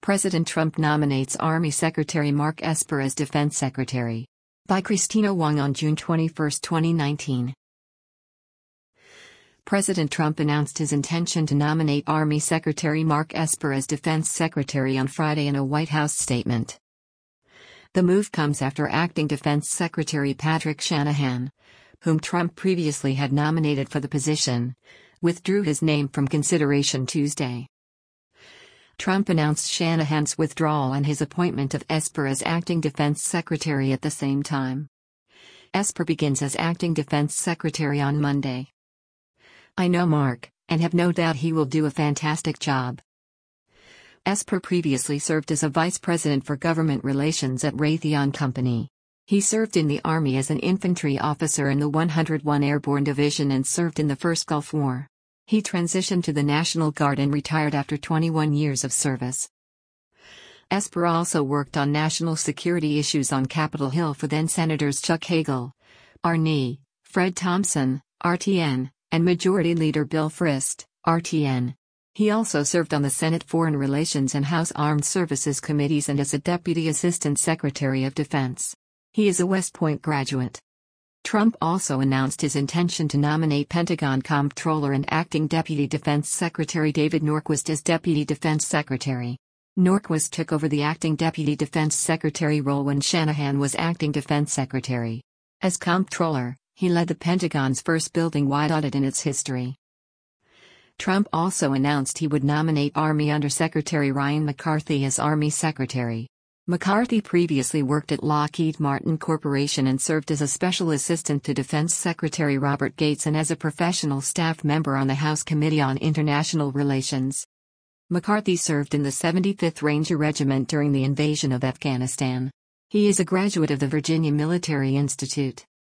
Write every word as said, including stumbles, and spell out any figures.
President Trump nominates Army Secretary Mark Esper as Defense Secretary. By Christina Wong on June twenty-first, twenty nineteen. President Trump announced his intention to nominate Army Secretary Mark Esper as Defense Secretary on Friday in a White House statement. The move comes after Acting Defense Secretary Patrick Shanahan, whom Trump previously had nominated for the position, withdrew his name from consideration Tuesday. Trump announced Shanahan's withdrawal and his appointment of Esper as Acting Defense Secretary at the same time. Esper begins as Acting Defense Secretary on Monday. "I know Mark, and have no doubt he will do a fantastic job." Esper previously served as a vice president for government relations at Raytheon Company. He served in the Army as an infantry officer in the one hundred one Airborne Division and served in the First Gulf War. He transitioned to the National Guard and retired after twenty-one years of service. Esper also worked on national security issues on Capitol Hill for then-Senators Chuck Hagel, R N E, Fred Thompson, R T N, and Majority Leader Bill Frist, R T N. He also served on the Senate Foreign Relations and House Armed Services Committees and as a Deputy Assistant Secretary of Defense. He is a West Point graduate. Trump also announced his intention to nominate Pentagon Comptroller and Acting Deputy Defense Secretary David Norquist as Deputy Defense Secretary. Norquist took over the Acting Deputy Defense Secretary role when Shanahan was Acting Defense Secretary. As Comptroller, he led the Pentagon's first building-wide audit in its history. Trump also announced he would nominate Army Undersecretary Ryan McCarthy as Army Secretary. McCarthy previously worked at Lockheed Martin Corporation and served as a special assistant to Defense Secretary Robert Gates and as a professional staff member on the House Committee on International Relations. McCarthy served in the seventy-fifth Ranger Regiment during the invasion of Afghanistan. He is a graduate of the Virginia Military Institute.